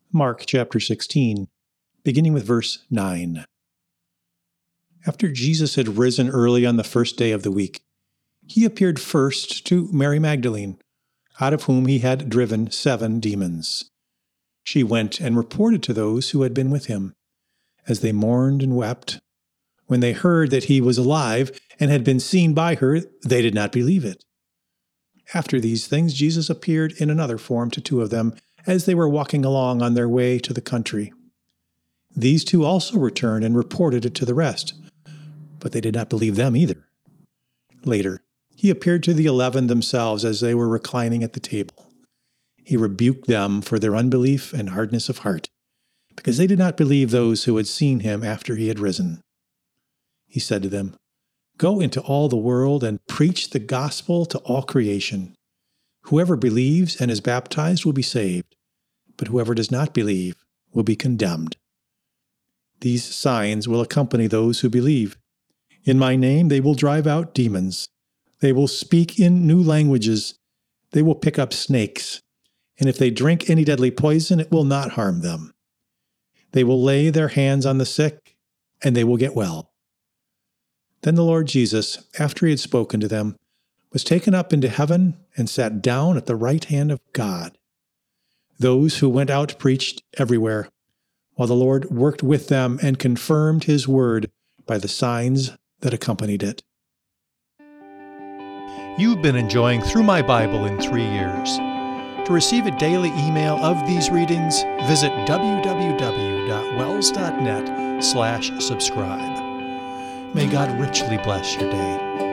Mark chapter 16, beginning with verse 9. After Jesus had risen early on the first day of the week, he appeared first to Mary Magdalene, out of whom he had driven 7 demons. She went and reported to those who had been with him. As they mourned and wept, when they heard that he was alive and had been seen by her, they did not believe it. After these things, Jesus appeared in another form to 2 of them, as they were walking along on their way to the country. These 2 also returned and reported it to the rest, but they did not believe them either. Later, he appeared to the 11 themselves as they were reclining at the table. He rebuked them for their unbelief and hardness of heart, because they did not believe those who had seen him after he had risen. He said to them, "Go into all the world and preach the gospel to all creation. Whoever believes and is baptized will be saved, but whoever does not believe will be condemned. These signs will accompany those who believe. In my name they will drive out demons. They will speak in new languages. They will pick up snakes. And if they drink any deadly poison, it will not harm them. They will lay their hands on the sick, and they will get well." Then the Lord Jesus, after he had spoken to them, was taken up into heaven and sat down at the right hand of God. Those who went out preached everywhere, while the Lord worked with them and confirmed his word by the signs that accompanied it. You've been enjoying Through My Bible in 3 Years. To receive a daily email of these readings, visit www.wells.net/subscribe. May God richly bless your day.